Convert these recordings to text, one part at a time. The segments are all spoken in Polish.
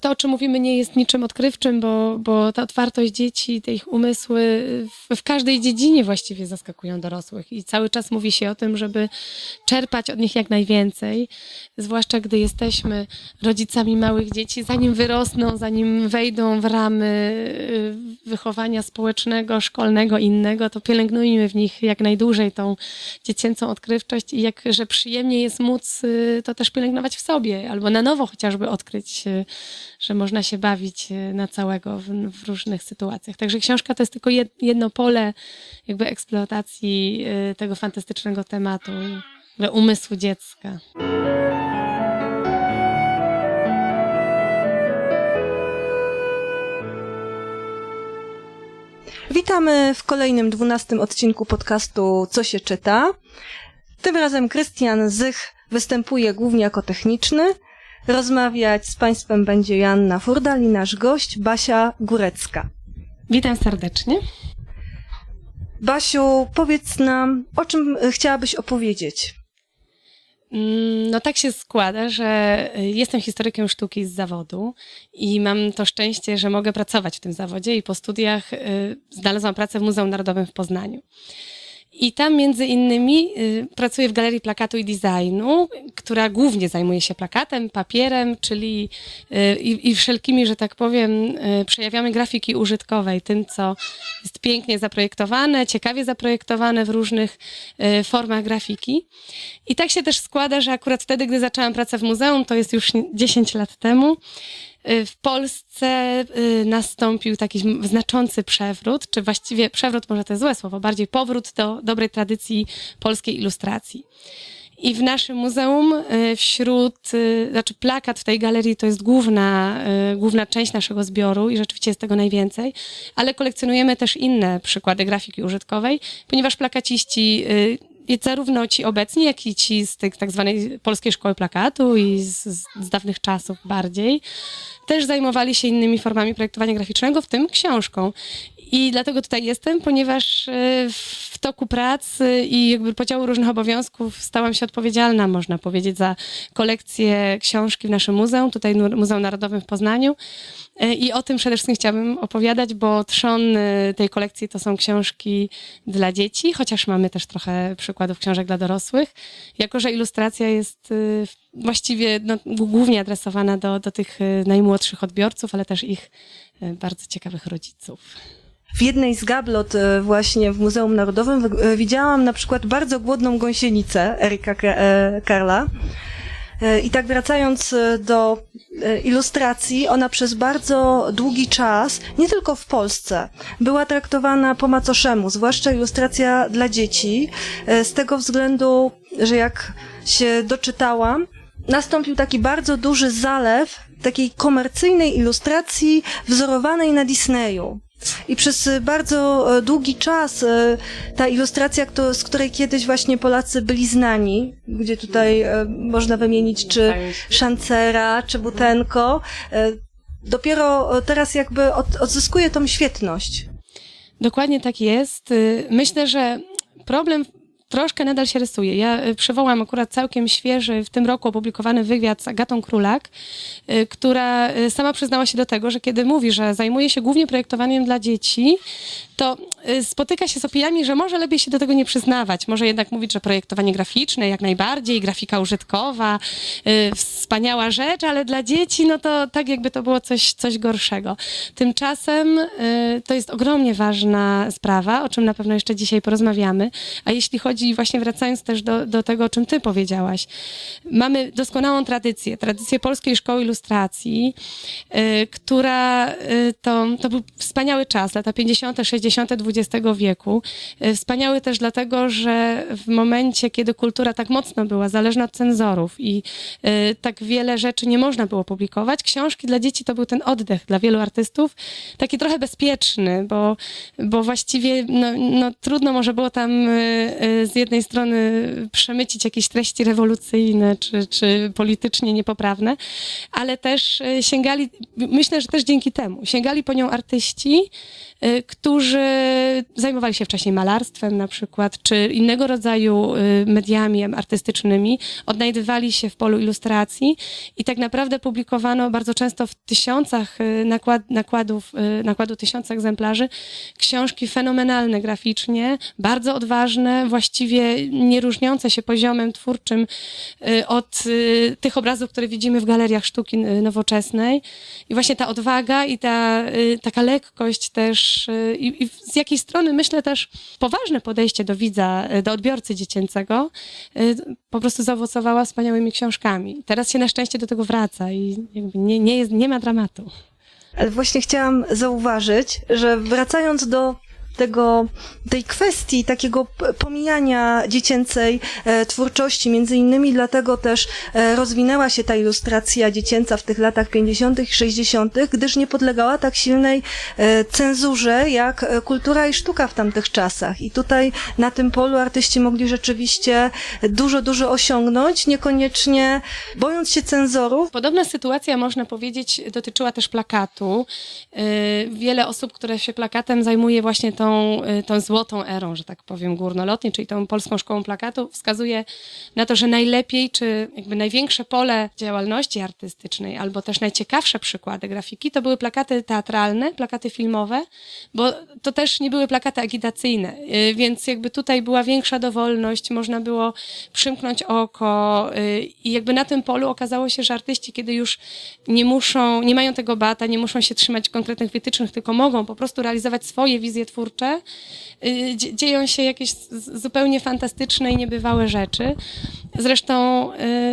to, o czym mówimy, nie jest niczym odkrywczym, bo ta otwartość dzieci, te ich umysły w każdej dziedzinie właściwie zaskakują dorosłych i cały czas mówi się o tym, żeby czerpać od nich jak najwięcej, zwłaszcza gdy jesteśmy rodzicami małych dzieci, zanim wyrosną, zanim wejdą w ramy wychowania społecznego, szkolnego, innego, to pielęgnujmy w nich jak najdłużej tą dziecięcą odkrywczość i jakże przyjemnie jest móc to też pielęgnować w sobie, albo na nowo chociażby odkryć, że można się bawić na całego w różnych sytuacjach. Także książka to jest tylko jedno pole jakby eksploatacji tego fantastycznego tematu, umysłu dziecka. Witamy w kolejnym 12 odcinku podcastu Co się czyta. Tym razem Krystian Zych występuje głównie jako techniczny. Rozmawiać z Państwem będzie Joanna Furdal i nasz gość Basia Górecka. Witam serdecznie. Basiu, powiedz nam, o czym chciałabyś opowiedzieć? No tak się składa, że jestem historykiem sztuki z zawodu i mam to szczęście, że mogę pracować w tym zawodzie i po studiach znalazłam pracę w Muzeum Narodowym w Poznaniu. I tam między innymi pracuję w Galerii Plakatu i Designu, która głównie zajmuje się plakatem, papierem, czyli i wszelkimi, że tak powiem, przejawiamy grafiki użytkowej, tym, co jest pięknie zaprojektowane, ciekawie zaprojektowane w różnych formach grafiki. I tak się też składa, że akurat wtedy, gdy zaczęłam pracę w muzeum, to jest już 10 lat temu, w Polsce nastąpił taki znaczący przewrót, czy właściwie przewrót, może to jest złe słowo, bardziej powrót do dobrej tradycji polskiej ilustracji. I w naszym muzeum znaczy plakat w tej galerii to jest główna część naszego zbioru i rzeczywiście jest tego najwięcej, ale kolekcjonujemy też inne przykłady grafiki użytkowej, ponieważ plakaciści zarówno ci obecni, jak i ci z tej tak zwanej polskiej szkoły plakatu i z dawnych czasów bardziej, też zajmowali się innymi formami projektowania graficznego, w tym książką. I dlatego tutaj jestem, ponieważ w toku pracy i jakby podziału różnych obowiązków stałam się odpowiedzialna, można powiedzieć, za kolekcję książki w naszym muzeum, tutaj Muzeum Narodowym w Poznaniu. I o tym przede wszystkim chciałabym opowiadać, bo trzon tej kolekcji to są książki dla dzieci, chociaż mamy też trochę przykładów książek dla dorosłych, jako że ilustracja jest właściwie głównie adresowana do tych najmłodszych odbiorców, ale też ich bardzo ciekawych rodziców. W jednej z gablot właśnie w Muzeum Narodowym widziałam na przykład bardzo głodną gąsienicę Erika Karla. I tak wracając do ilustracji, ona przez bardzo długi czas, nie tylko w Polsce, była traktowana po macoszemu, zwłaszcza ilustracja dla dzieci, z tego względu, że jak się doczytałam, nastąpił taki bardzo duży zalew takiej komercyjnej ilustracji wzorowanej na Disneyu. I przez bardzo długi czas ta ilustracja, z której kiedyś właśnie Polacy byli znani, gdzie tutaj można wymienić czy Szancera, czy Butenko, dopiero teraz jakby odzyskuje tą świetność. Dokładnie tak jest. Myślę, że problem troszkę nadal się rysuje. Ja przywołam akurat całkiem świeży, w tym roku opublikowany wywiad z Agatą Królak, która sama przyznała się do tego, że kiedy mówi, że zajmuje się głównie projektowaniem dla dzieci, to spotyka się z opiniami, że może lepiej się do tego nie przyznawać. Może jednak mówić, że projektowanie graficzne jak najbardziej, grafika użytkowa, wspaniała rzecz, ale dla dzieci no to tak jakby to było coś gorszego. Tymczasem to jest ogromnie ważna sprawa, o czym na pewno jeszcze dzisiaj porozmawiamy. A jeśli chodzi, właśnie wracając też do tego, o czym ty powiedziałaś, mamy doskonałą tradycję Polskiej Szkoły Ilustracji, która to był wspaniały czas, lata 50., 60. XX wieku. Wspaniały też dlatego, że w momencie, kiedy kultura tak mocno była zależna od cenzorów i tak wiele rzeczy nie można było publikować, książki dla dzieci to był ten oddech dla wielu artystów, taki trochę bezpieczny, bo właściwie trudno może było tam z jednej strony przemycić jakieś treści rewolucyjne czy politycznie niepoprawne, ale też sięgali, myślę, że też dzięki temu, sięgali po nią artyści, którzy zajmowali się wcześniej malarstwem na przykład, czy innego rodzaju mediami artystycznymi, odnajdywali się w polu ilustracji i tak naprawdę publikowano bardzo często w tysiącach nakładu tysiąca egzemplarzy książki fenomenalne graficznie, bardzo odważne, właściwie nie różniące się poziomem twórczym od tych obrazów, które widzimy w galeriach sztuki nowoczesnej. I właśnie ta odwaga i taka lekkość też i z jakiej strony myślę też poważne podejście do widza, do odbiorcy dziecięcego po prostu zaowocowała wspaniałymi książkami. Teraz się na szczęście do tego wraca i jakby nie ma dramatu. Ale właśnie chciałam zauważyć, że wracając do tej kwestii takiego pomijania dziecięcej twórczości, między innymi dlatego też rozwinęła się ta ilustracja dziecięca w tych latach 50. i 60., gdyż nie podlegała tak silnej cenzurze jak kultura i sztuka w tamtych czasach. I tutaj na tym polu artyści mogli rzeczywiście dużo osiągnąć, niekoniecznie bojąc się cenzorów. Podobna sytuacja, można powiedzieć, dotyczyła też plakatu. Wiele osób, które się plakatem zajmuje właśnie tą złotą erą, że tak powiem, górnolotnie, czyli tą Polską Szkołą Plakatu, wskazuje na to, że najlepiej, czy jakby największe pole działalności artystycznej, albo też najciekawsze przykłady grafiki, to były plakaty teatralne, plakaty filmowe, bo to też nie były plakaty agitacyjne, więc jakby tutaj była większa dowolność, można było przymknąć oko i jakby na tym polu okazało się, że artyści, kiedy już nie mają tego bata, nie muszą się trzymać konkretnych wytycznych, tylko mogą po prostu realizować swoje wizje twórcze, dzieją się jakieś zupełnie fantastyczne i niebywałe rzeczy. Zresztą,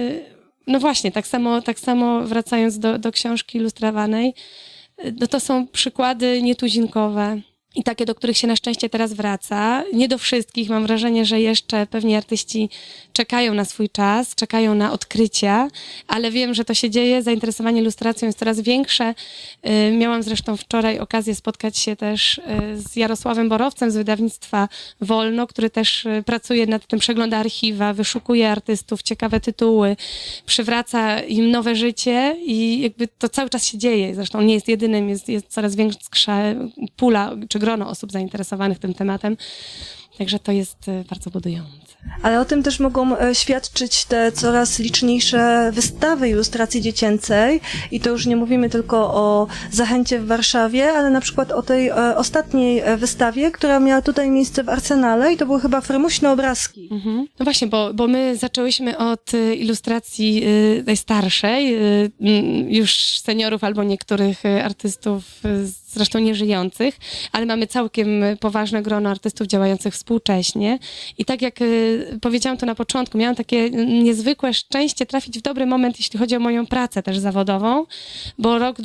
no właśnie, tak samo wracając do książki ilustrowanej, no to są przykłady nietuzinkowe i takie, do których się na szczęście teraz wraca. Nie do wszystkich. Mam wrażenie, że jeszcze pewni artyści czekają na swój czas, czekają na odkrycia, ale wiem, że to się dzieje. Zainteresowanie ilustracją jest coraz większe. Miałam zresztą wczoraj okazję spotkać się też z Jarosławem Borowcem z wydawnictwa Wolno, który też pracuje nad tym, przegląda archiwa, wyszukuje artystów, ciekawe tytuły, przywraca im nowe życie i jakby to cały czas się dzieje. Zresztą nie jest jedynym, jest coraz większa pula czy grono osób zainteresowanych tym tematem. Także to jest bardzo budujące. Ale o tym też mogą świadczyć te coraz liczniejsze wystawy ilustracji dziecięcej i to już nie mówimy tylko o Zachęcie w Warszawie, ale na przykład o tej ostatniej wystawie, która miała tutaj miejsce w Arsenale i to były chyba frymuśne obrazki. Mhm. No właśnie, bo my zaczęłyśmy od ilustracji najstarszej, już seniorów albo niektórych artystów zresztą nieżyjących, ale mamy całkiem poważne grono artystów działających współcześnie i tak jak powiedziałam to na początku, miałam takie niezwykłe szczęście trafić w dobry moment, jeśli chodzi o moją pracę też zawodową, bo rok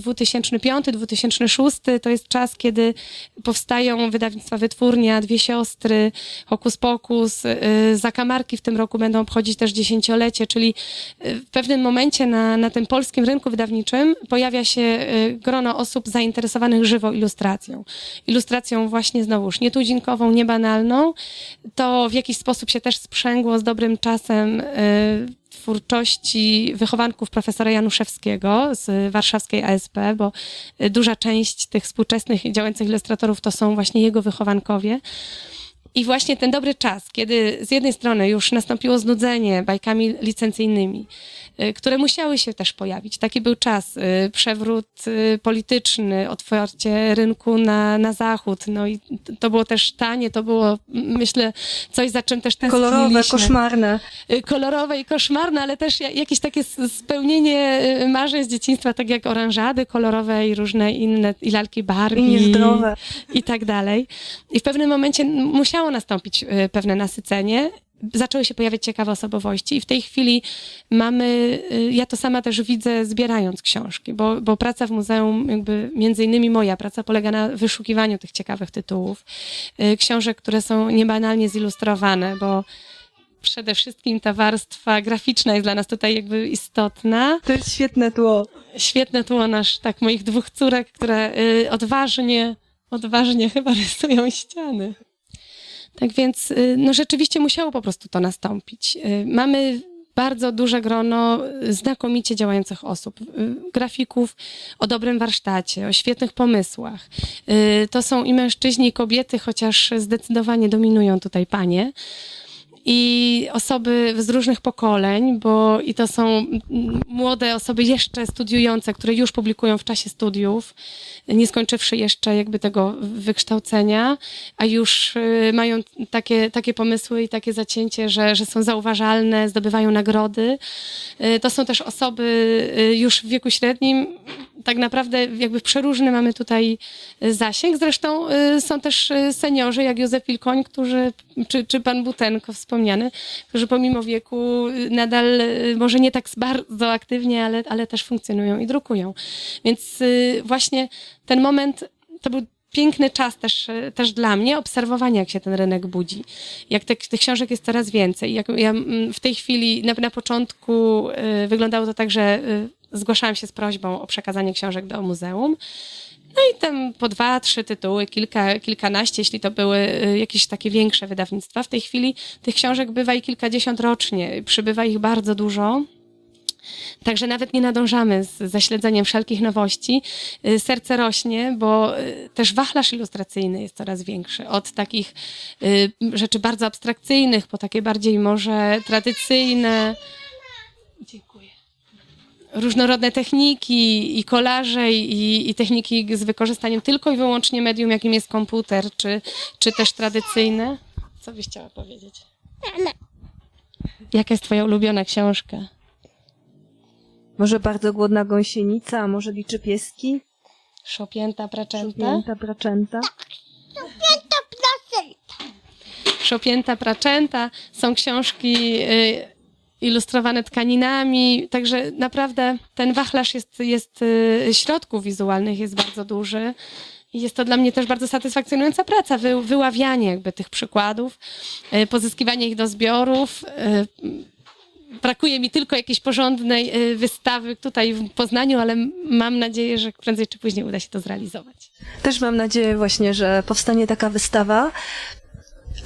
2005-2006 to jest czas, kiedy powstają wydawnictwa Wytwórnia, Dwie Siostry, Hokus Pokus, Zakamarki w tym roku będą obchodzić też 10-lecie, czyli w pewnym momencie na tym polskim rynku wydawniczym pojawia się grono osób zainteresowanych żywo ilustracją. Ilustracją właśnie znowuż nietuzinkową, niebanalną. To w jakiś sposób się też sprzęgło z dobrym czasem twórczości wychowanków profesora Januszewskiego z warszawskiej ASP, bo duża część tych współczesnych działających ilustratorów to są właśnie jego wychowankowie. I właśnie ten dobry czas, kiedy z jednej strony już nastąpiło znudzenie bajkami licencyjnymi, które musiały się też pojawić. Taki był czas, przewrót polityczny, otwarcie rynku na zachód. No i to było też tanie, to było, myślę, coś, za czym też tęskniliśmy. Kolorowe, koszmarne. Kolorowe i koszmarne, ale też jakieś takie spełnienie marzeń z dzieciństwa, tak jak oranżady kolorowe i różne inne, i lalki Barbie. I niezdrowe. I tak dalej. I w pewnym momencie musiało nastąpić pewne nasycenie. Zaczęły się pojawiać ciekawe osobowości i w tej chwili mamy, ja to sama też widzę zbierając książki, bo praca w muzeum, jakby między innymi moja praca polega na wyszukiwaniu tych ciekawych tytułów, książek, które są niebanalnie zilustrowane, bo przede wszystkim ta warstwa graficzna jest dla nas tutaj jakby istotna. To jest świetne tło. Świetne tło moich dwóch córek, które odważnie chyba rysują ściany. Tak więc no rzeczywiście musiało po prostu to nastąpić. Mamy bardzo duże grono znakomicie działających osób, grafików o dobrym warsztacie, o świetnych pomysłach. To są i mężczyźni, i kobiety, chociaż zdecydowanie dominują tutaj panie. I osoby z różnych pokoleń, bo i to są młode osoby jeszcze studiujące, które już publikują w czasie studiów, nie skończywszy jeszcze jakby tego wykształcenia, a już mają takie pomysły i takie zacięcie, że są zauważalne, zdobywają nagrody. To są też osoby już w wieku średnim, tak naprawdę jakby przeróżny mamy tutaj zasięg. Zresztą są też seniorzy, jak Józef Wilkoń, czy pan Butenko wspomniany, którzy pomimo wieku nadal, może nie tak bardzo aktywnie, ale też funkcjonują i drukują. Więc właśnie ten moment to był piękny czas też dla mnie, obserwowania, jak się ten rynek budzi. Jak tych książek jest coraz więcej. Jak ja w tej chwili, na początku wyglądało to tak, że zgłaszałam się z prośbą o przekazanie książek do muzeum. No i tam po 2-3 tytuły, kilkanaście, jeśli to były jakieś takie większe wydawnictwa. W tej chwili tych książek bywa i kilkadziesiąt rocznie. Przybywa ich bardzo dużo. Także nawet nie nadążamy ze śledzeniem wszelkich nowości. Serce rośnie, bo też wachlarz ilustracyjny jest coraz większy. Od takich rzeczy bardzo abstrakcyjnych, po takie bardziej może tradycyjne. Dziękuję. Różnorodne techniki i kolaże i techniki z wykorzystaniem tylko i wyłącznie medium, jakim jest komputer, czy też tradycyjne. Co byś chciała powiedzieć? Jaka jest twoja ulubiona książka? Może Bardzo głodna gąsienica, a może Liczy pieski? Szopięta Praczęta? Szopięta Praczęta. Szopięta Praczęta. Są książki ilustrowane tkaninami, także naprawdę ten wachlarz jest środków wizualnych jest bardzo duży. I jest to dla mnie też bardzo satysfakcjonująca praca, wyławianie jakby tych przykładów, pozyskiwanie ich do zbiorów. Brakuje mi tylko jakiejś porządnej wystawy tutaj w Poznaniu, ale mam nadzieję, że prędzej czy później uda się to zrealizować. Też mam nadzieję właśnie, że powstanie taka wystawa. A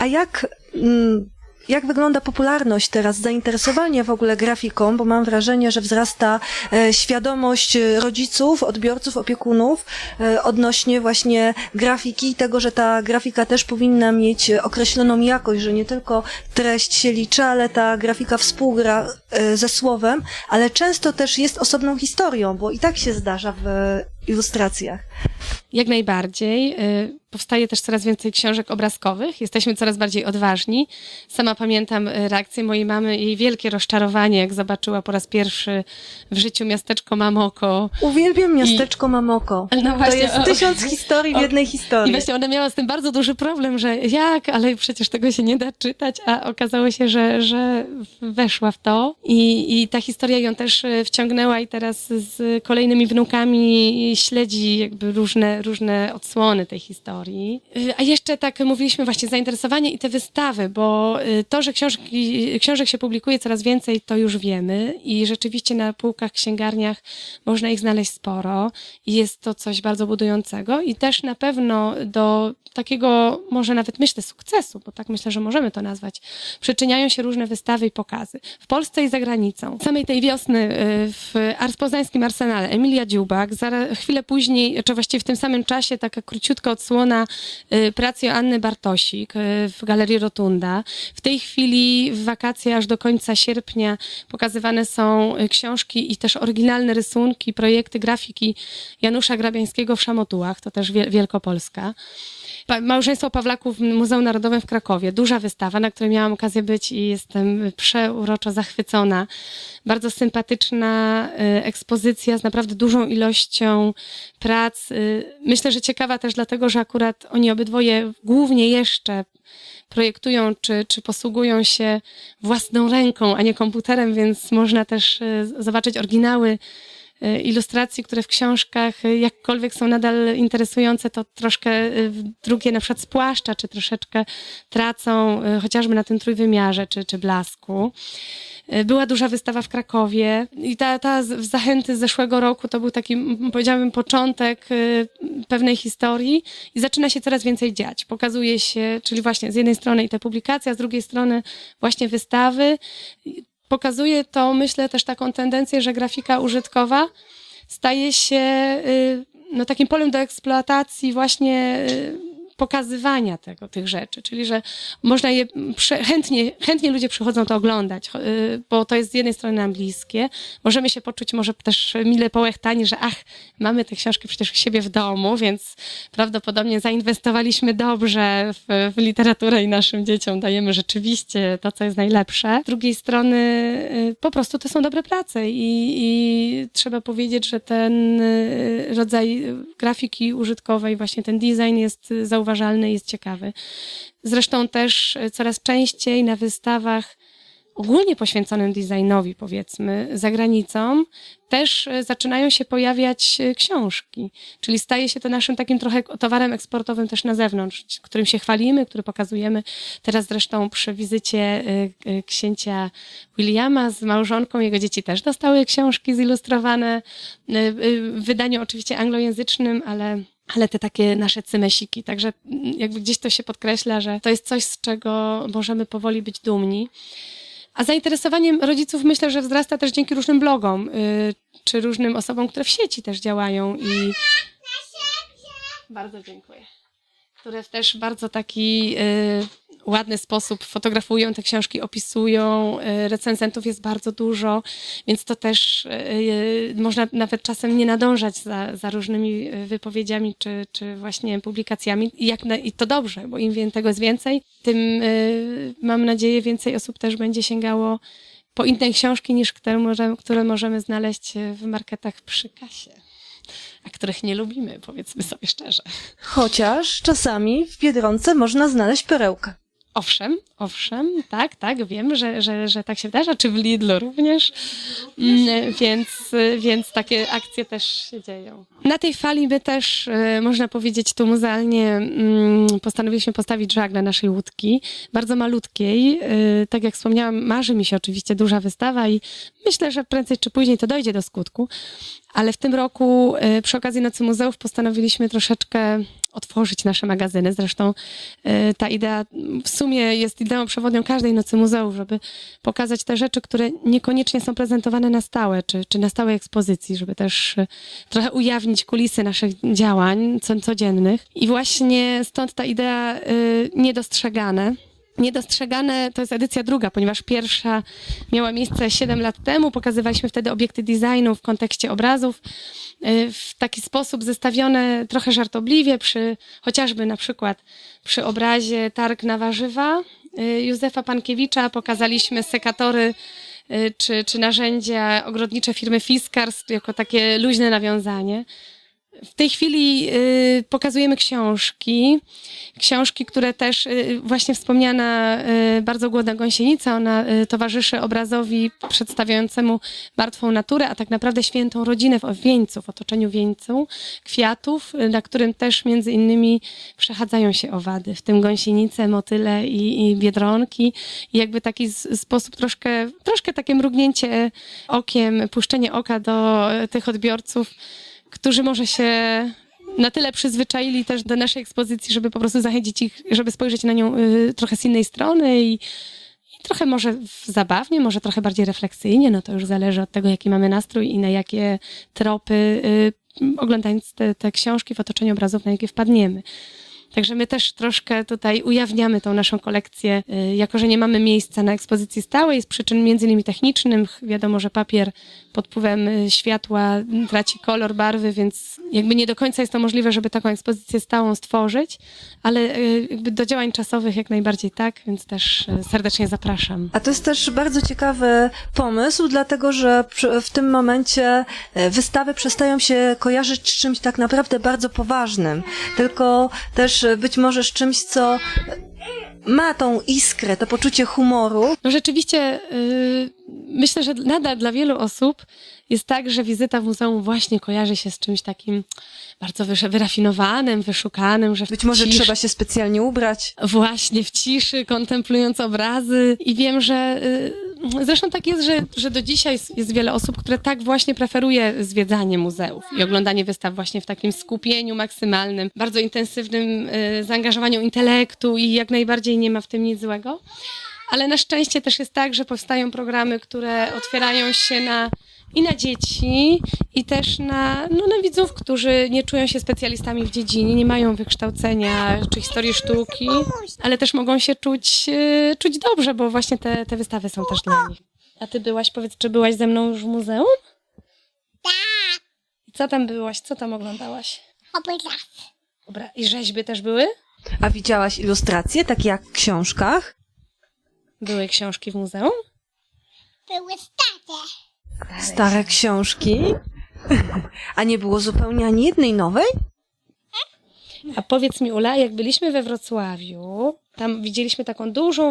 jak wygląda popularność teraz, zainteresowanie w ogóle grafiką, bo mam wrażenie, że wzrasta świadomość rodziców, odbiorców, opiekunów odnośnie właśnie grafiki i tego, że ta grafika też powinna mieć określoną jakość, że nie tylko treść się liczy, ale ta grafika współgra ze słowem, ale często też jest osobną historią, bo i tak się zdarza w ilustracjach. Jak najbardziej. Powstaje też coraz więcej książek obrazkowych. Jesteśmy coraz bardziej odważni. Sama pamiętam reakcję mojej mamy, jej wielkie rozczarowanie, jak zobaczyła po raz pierwszy w życiu miasteczko Mamoko. Uwielbiam miasteczko Mamoko. No właśnie, to jest 1000 historii w jednej historii. I właśnie ona miała z tym bardzo duży problem, że ale przecież tego się nie da czytać, a okazało się, że weszła w to i ta historia ją też wciągnęła i teraz z kolejnymi wnukami śledzi jakby różne odsłony tej historii. A jeszcze tak mówiliśmy właśnie zainteresowanie i te wystawy, bo to, że książek się publikuje coraz więcej, to już wiemy i rzeczywiście na półkach, księgarniach można ich znaleźć sporo i jest to coś bardzo budującego i też na pewno do takiego, może nawet myślę, sukcesu, bo tak myślę, że możemy to nazwać, przyczyniają się różne wystawy i pokazy. W Polsce i za granicą. Samej tej wiosny w Poznańskim Arsenale Emilia Dziubak, chwilę później, czy właściwie w tym samym czasie, taka króciutka odsłona pracy Joanny Bartosik w Galerii Rotunda. W tej chwili w wakacje aż do końca sierpnia pokazywane są książki i też oryginalne rysunki, projekty grafiki Janusza Grabiańskiego w Szamotułach, to też Wielkopolska. Małżeństwo Pawlaków w Muzeum Narodowym w Krakowie. Duża wystawa, na której miałam okazję być i jestem przeuroczo zachwycona. Bardzo sympatyczna ekspozycja z naprawdę dużą ilością prac. Myślę, że ciekawa też dlatego, że akurat oni obydwoje głównie jeszcze projektują czy posługują się własną ręką, a nie komputerem, więc można też zobaczyć oryginały ilustracji, które w książkach jakkolwiek są nadal interesujące, to troszkę drugie na przykład spłaszcza, czy troszeczkę tracą chociażby na tym trójwymiarze, czy blasku. Była duża wystawa w Krakowie i ta zachęty z zeszłego roku to był taki, powiedziałabym, początek pewnej historii i zaczyna się coraz więcej dziać. Pokazuje się, czyli właśnie z jednej strony i te publikacje, a z drugiej strony właśnie wystawy. Pokazuje to, myślę, też taką tendencję, że grafika użytkowa staje się takim polem do eksploatacji właśnie pokazywania tych rzeczy, czyli że można je chętnie ludzie przychodzą to oglądać, bo to jest z jednej strony nam bliskie, możemy się poczuć może też mile połechtani, że mamy te książki przecież u siebie w domu, więc prawdopodobnie zainwestowaliśmy dobrze w literaturę i naszym dzieciom dajemy rzeczywiście to, co jest najlepsze. Z drugiej strony po prostu to są dobre prace i trzeba powiedzieć, że ten rodzaj grafiki użytkowej, właśnie ten design jest zauważalny, jest ciekawy. Zresztą też coraz częściej na wystawach ogólnie poświęconym designowi, powiedzmy, za granicą, też zaczynają się pojawiać książki. Czyli staje się to naszym takim trochę towarem eksportowym też na zewnątrz, którym się chwalimy, który pokazujemy. Teraz zresztą przy wizycie księcia Williama z małżonką, jego dzieci też dostały książki zilustrowane w wydaniu oczywiście anglojęzycznym, ale te takie nasze cymesiki. Także jakby gdzieś to się podkreśla, że to jest coś, z czego możemy powoli być dumni. A zainteresowanie rodziców myślę, że wzrasta też dzięki różnym blogom, czy różnym osobom, które w sieci też działają i bardzo dziękuję. Które w też bardzo taki ładny sposób fotografują te książki, opisują, recenzentów jest bardzo dużo, więc to też można nawet czasem nie nadążać za różnymi wypowiedziami czy właśnie publikacjami. I to dobrze, bo im tego jest więcej, tym mam nadzieję więcej osób też będzie sięgało po inne książki niż które możemy znaleźć w marketach przy kasie, a których nie lubimy, powiedzmy sobie szczerze. Chociaż czasami w Biedronce można znaleźć perełkę. Owszem, tak, wiem, że tak się wydarza, czy w Lidlu również, więc takie akcje też się dzieją. Na tej fali my też, można powiedzieć tu muzealnie, postanowiliśmy postawić żagle naszej łódki, bardzo malutkiej. Tak jak wspomniałam, marzy mi się oczywiście duża wystawa i myślę, że prędzej czy później to dojdzie do skutku, ale w tym roku przy okazji Nocy Muzeów postanowiliśmy troszeczkę otworzyć nasze magazyny. Zresztą ta idea w sumie jest ideą przewodnią każdej Nocy Muzeów, żeby pokazać te rzeczy, które niekoniecznie są prezentowane na stałe, czy na stałej ekspozycji, żeby też trochę ujawnić kulisy naszych działań codziennych. I właśnie stąd ta idea Niedostrzegane. Niedostrzegane to jest edycja druga, ponieważ pierwsza miała miejsce 7 lat temu. Pokazywaliśmy wtedy obiekty designu w kontekście obrazów. W taki sposób zestawione trochę żartobliwie chociażby na przykład przy obrazie Targ na warzywa Józefa Pankiewicza pokazaliśmy sekatory czy narzędzia ogrodnicze firmy Fiskars jako takie luźne nawiązanie. W tej chwili pokazujemy książki, które też właśnie wspomniana Bardzo głodna gąsienica, ona towarzyszy obrazowi przedstawiającemu martwą naturę, a tak naprawdę świętą rodzinę w otoczeniu wieńcu, kwiatów, na którym też między innymi przechadzają się owady, w tym gąsienice, motyle i biedronki. I jakby taki sposób troszkę takie mrugnięcie okiem, puszczenie oka do tych odbiorców, którzy może się na tyle przyzwyczaili też do naszej ekspozycji, żeby po prostu zachęcić ich, żeby spojrzeć na nią trochę z innej strony i trochę może zabawnie, może trochę bardziej refleksyjnie, no to już zależy od tego, jaki mamy nastrój i na jakie tropy, oglądając te książki w otoczeniu obrazów, na jakie wpadniemy. Także my też troszkę tutaj ujawniamy tą naszą kolekcję, jako że nie mamy miejsca na ekspozycji stałej z przyczyn między innymi technicznych. Wiadomo, że papier pod wpływem światła traci kolor, barwy, więc jakby nie do końca jest to możliwe, żeby taką ekspozycję stałą stworzyć, ale jakby do działań czasowych jak najbardziej tak, więc też serdecznie zapraszam. A to jest też bardzo ciekawy pomysł, dlatego że w tym momencie wystawy przestają się kojarzyć z czymś tak naprawdę bardzo poważnym, tylko też być może z czymś, co ma tą iskrę, to poczucie humoru. No rzeczywiście myślę, że nadal dla wielu osób jest tak, że wizyta w muzeum właśnie kojarzy się z czymś takim bardzo wyrafinowanym, wyszukanym, że Być może trzeba się specjalnie ubrać. właśnie w ciszy, kontemplując obrazy. I wiem, że zresztą tak jest, że do dzisiaj jest wiele osób, które tak właśnie preferuje zwiedzanie muzeów i oglądanie wystaw właśnie w takim skupieniu maksymalnym, bardzo intensywnym zaangażowaniu intelektu i jak najbardziej nie ma w tym nic złego. Ale na szczęście też jest tak, że powstają programy, które otwierają się na dzieci i też na widzów, którzy nie czują się specjalistami w dziedzinie, nie mają wykształcenia czy historii sztuki, ale też mogą się czuć dobrze, bo właśnie te wystawy są też dla nich. A ty powiedz, czy byłaś ze mną już w muzeum? Tak, I co tam byłaś? Co tam oglądałaś? obraz. I rzeźby też były? A widziałaś ilustracje, takie jak w książkach? Były książki w muzeum? Były stare. Stare książki? A nie było zupełnie ani jednej nowej? A powiedz mi, Ula, jak byliśmy we Wrocławiu, tam widzieliśmy taką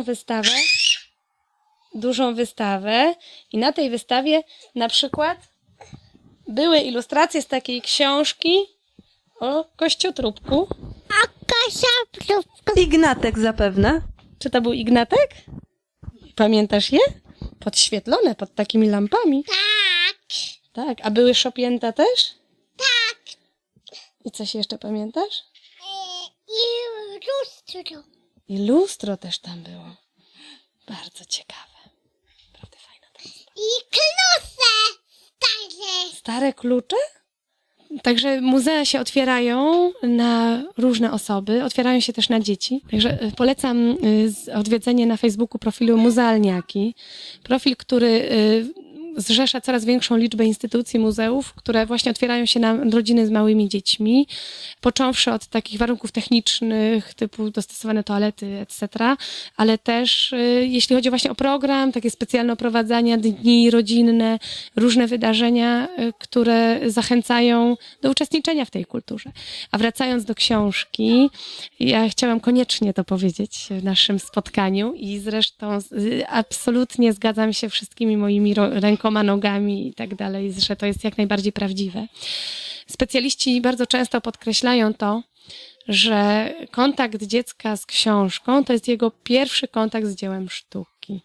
dużą wystawę i na tej wystawie na przykład były ilustracje z takiej książki o kościotrupku. A Kasia, Ignatek zapewne. Czy to był Ignatek? Pamiętasz je? Podświetlone pod takimi lampami. tak, Tak, a były szopięta też? tak. I coś jeszcze pamiętasz? I lustro. I lustro też tam było. Bardzo ciekawe. Naprawdę fajna ta wystawa. I klucze stare. Stare klucze? Także muzea się otwierają na różne osoby, otwierają się też na dzieci. Także polecam odwiedzenie na Facebooku profilu Muzealniaki. Profil, który zrzesza coraz większą liczbę instytucji, muzeów, które właśnie otwierają się na rodziny z małymi dziećmi, począwszy od takich warunków technicznych, typu dostosowane toalety, etc., ale też jeśli chodzi właśnie o program, takie specjalne oprowadzania, dni rodzinne, różne wydarzenia, które zachęcają do uczestniczenia w tej kulturze. A wracając do książki, ja chciałam koniecznie to powiedzieć w naszym spotkaniu i zresztą absolutnie zgadzam się wszystkimi moimi rękoma, nogami i tak dalej, że to jest jak najbardziej prawdziwe. Specjaliści bardzo często podkreślają to, że kontakt dziecka z książką to jest jego pierwszy kontakt z dziełem sztuki.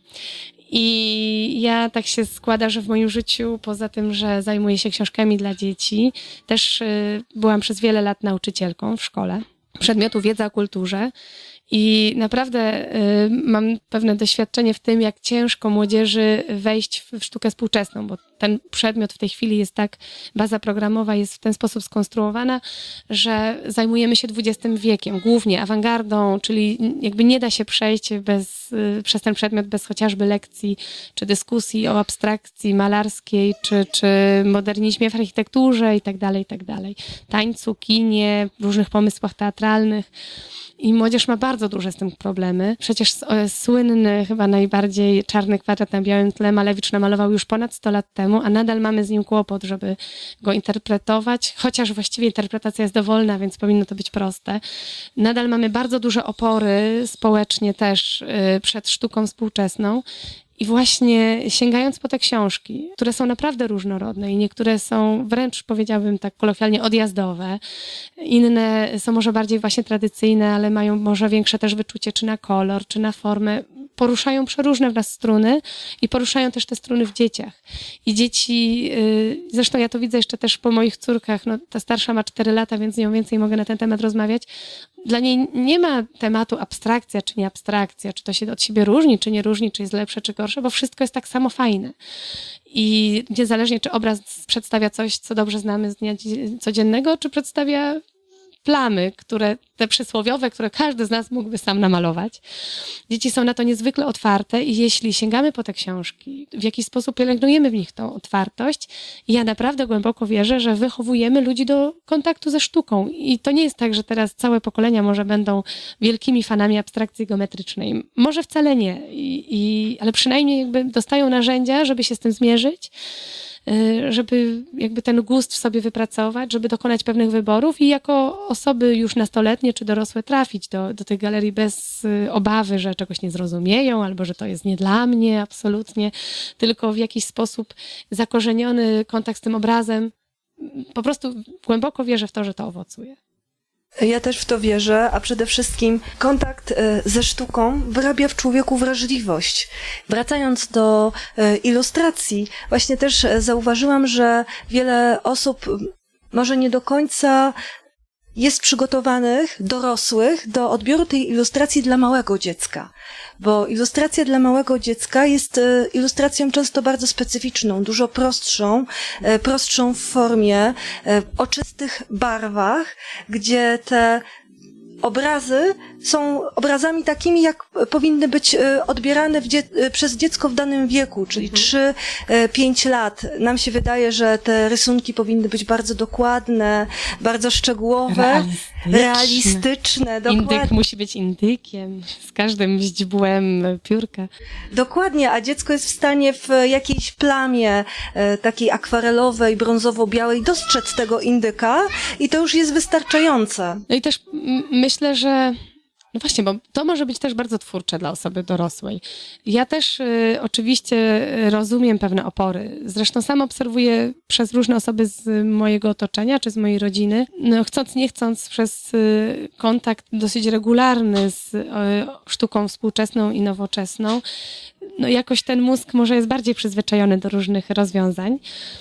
I ja tak się składa, że w moim życiu, poza tym, że zajmuję się książkami dla dzieci, też byłam przez wiele lat nauczycielką w szkole przedmiotu wiedza o kulturze i naprawdę mam pewne doświadczenie w tym, jak ciężko młodzieży wejść w sztukę współczesną, bo ten przedmiot w tej chwili jest tak, baza programowa jest w ten sposób skonstruowana, że zajmujemy się XX wiekiem, głównie awangardą, czyli jakby nie da się przejść przez ten przedmiot bez chociażby lekcji czy dyskusji o abstrakcji malarskiej, czy modernizmie w architekturze i tak dalej, tańcu, kinie, różnych pomysłach teatralnych. I młodzież ma bardzo duże z tym problemy. Przecież słynny, chyba najbardziej Czarny kwadrat na białym tle Malewicz namalował już ponad 100 lat temu, a nadal mamy z nim kłopot, żeby go interpretować, chociaż właściwie interpretacja jest dowolna, więc powinno to być proste. Nadal mamy bardzo duże opory społecznie też przed sztuką współczesną. I właśnie sięgając po te książki, które są naprawdę różnorodne i niektóre są wręcz, powiedziałabym tak kolokwialnie, odjazdowe, inne są może bardziej właśnie tradycyjne, ale mają może większe też wyczucie czy na kolor, czy na formę, poruszają przeróżne w nas struny i poruszają też te struny w dzieciach. I dzieci, zresztą ja to widzę jeszcze też po moich córkach, no ta starsza ma 4 lata, więc z nią więcej mogę na ten temat rozmawiać. Dla niej nie ma tematu abstrakcja czy nie abstrakcja, czy to się od siebie różni, czy nie różni, czy jest lepsze, czy gorsze, bo wszystko jest tak samo fajne. I niezależnie, czy obraz przedstawia coś, co dobrze znamy z dnia codziennego, czy przedstawia plamy, te przysłowiowe, które każdy z nas mógłby sam namalować. Dzieci są na to niezwykle otwarte i jeśli sięgamy po te książki, w jakiś sposób pielęgnujemy w nich tą otwartość, ja naprawdę głęboko wierzę, że wychowujemy ludzi do kontaktu ze sztuką. I to nie jest tak, że teraz całe pokolenia może będą wielkimi fanami abstrakcji geometrycznej. Może wcale nie, ale przynajmniej jakby dostają narzędzia, żeby się z tym zmierzyć, żeby jakby ten gust w sobie wypracować, żeby dokonać pewnych wyborów i jako osoby już nastoletnie czy dorosłe trafić do tej galerii bez obawy, że czegoś nie zrozumieją albo że to jest nie dla mnie absolutnie, tylko w jakiś sposób zakorzeniony kontakt z tym obrazem. Po prostu głęboko wierzę w to, że to owocuje. Ja też w to wierzę, a przede wszystkim kontakt ze sztuką wyrabia w człowieku wrażliwość. Wracając do ilustracji, właśnie też zauważyłam, że wiele osób może nie do końca jest przygotowanych, dorosłych, do odbioru tej ilustracji dla małego dziecka. Bo ilustracja dla małego dziecka jest ilustracją często bardzo specyficzną, dużo prostszą w formie, o czystych barwach, gdzie te obrazy są obrazami takimi, jak powinny być odbierane przez dziecko w danym wieku, czyli 3-5 lat. Nam się wydaje, że te rysunki powinny być bardzo dokładne, bardzo szczegółowe, realistyczne. Dokładnie. Indyk musi być indykiem, z każdym źdźbłem piórka. Dokładnie, a dziecko jest w stanie w jakiejś plamie takiej akwarelowej, brązowo-białej dostrzec tego indyka i to już jest wystarczające. No i też myślę, że no właśnie, bo to może być też bardzo twórcze dla osoby dorosłej. Ja też oczywiście rozumiem pewne opory. Zresztą sam obserwuję przez różne osoby z mojego otoczenia czy z mojej rodziny, no chcąc nie chcąc przez kontakt dosyć regularny z sztuką współczesną i nowoczesną, no jakoś ten mózg może jest bardziej przyzwyczajony do różnych rozwiązań.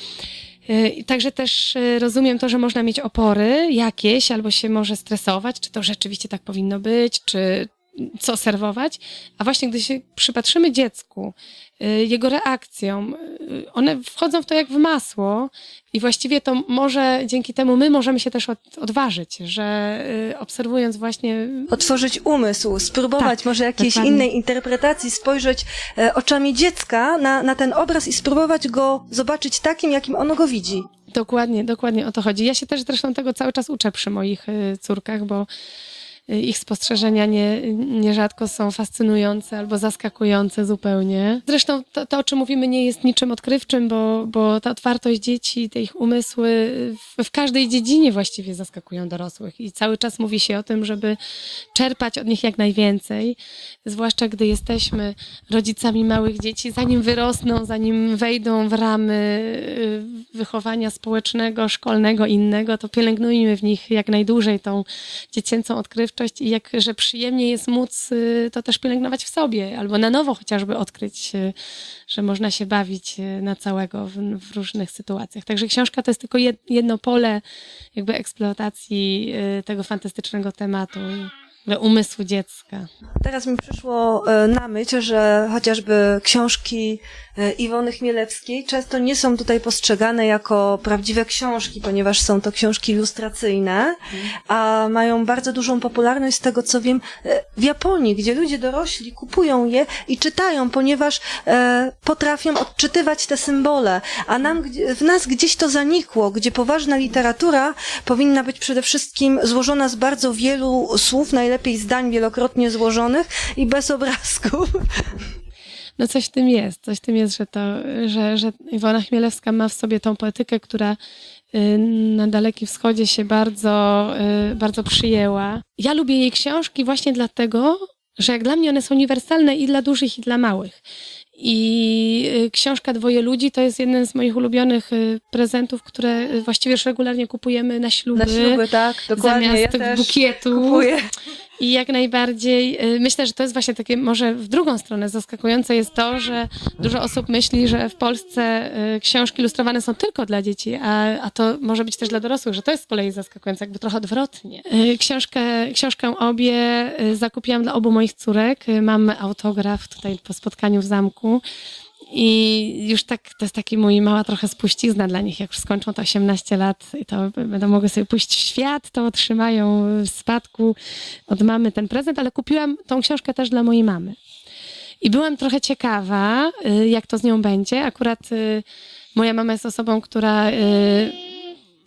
Także też rozumiem to, że można mieć opory jakieś, albo się może stresować, czy to rzeczywiście tak powinno być, czy co serwować. A właśnie gdy się przypatrzymy dziecku, jego reakcjom, one wchodzą w to jak w masło i właściwie to może dzięki temu my możemy się też odważyć, że obserwując właśnie... Otworzyć umysł, spróbować Tak, może jakiejś dokładnie. innej interpretacji, spojrzeć oczami dziecka na ten obraz i spróbować go zobaczyć takim, jakim ono go widzi. Dokładnie o to chodzi. Ja się też zresztą tego cały czas uczę przy moich córkach, bo ich spostrzeżenia nierzadko są fascynujące albo zaskakujące zupełnie. Zresztą to, o czym mówimy, nie jest niczym odkrywczym, bo ta otwartość dzieci, te ich umysły w każdej dziedzinie właściwie zaskakują dorosłych i cały czas mówi się o tym, żeby czerpać od nich jak najwięcej, zwłaszcza gdy jesteśmy rodzicami małych dzieci, zanim wyrosną, zanim wejdą w ramy wychowania społecznego, szkolnego, innego, to pielęgnujmy w nich jak najdłużej tą dziecięcą odkrywczość i jakże przyjemnie jest móc to też pielęgnować w sobie, albo na nowo chociażby odkryć, że można się bawić na całego w różnych sytuacjach. Także książka to jest tylko jedno pole jakby eksploatacji tego fantastycznego tematu, umysłu dziecka. Teraz mi przyszło na myśl, że chociażby książki Iwony Chmielewskiej często nie są tutaj postrzegane jako prawdziwe książki, ponieważ są to książki ilustracyjne, a mają bardzo dużą popularność z tego, co wiem, w Japonii, gdzie ludzie dorośli kupują je i czytają, ponieważ potrafią odczytywać te symbole, a w nas gdzieś to zanikło, gdzie poważna literatura powinna być przede wszystkim złożona z bardzo wielu słów, najlepiej zdań wielokrotnie złożonych i bez obrazków. No coś w tym jest, że Iwona Chmielewska ma w sobie tą poetykę, która na Dalekim Wschodzie się bardzo przyjęła. Ja lubię jej książki właśnie dlatego, że jak dla mnie one są uniwersalne i dla dużych, i dla małych. I książka Dwoje ludzi to jest jeden z moich ulubionych prezentów, które właściwie już regularnie kupujemy na śluby. Na śluby, tak, dokładnie. Zamiast Ja też bukietu. kupuję. I jak najbardziej myślę, że to jest właśnie takie może w drugą stronę zaskakujące jest to, że dużo osób myśli, że w Polsce książki ilustrowane są tylko dla dzieci, a to może być też dla dorosłych, że to jest z kolei zaskakujące, jakby trochę odwrotnie. Książkę obie zakupiłam dla obu moich córek. Mam autograf tutaj po spotkaniu w zamku. I już tak, to jest taki mój mała trochę spuścizna dla nich, jak już skończą to 18 lat i to będą mogły sobie pójść w świat, to otrzymają w spadku od mamy ten prezent, ale kupiłam tą książkę też dla mojej mamy. I byłam trochę ciekawa, jak to z nią będzie. Akurat moja mama jest osobą, która